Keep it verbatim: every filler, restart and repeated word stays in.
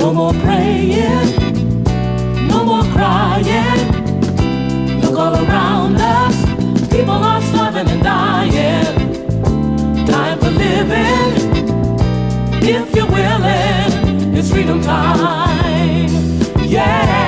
No more praying, no more crying. Look all around us, people are starving and dying. Time for living, if you're willing, it's freedom time. Yeah.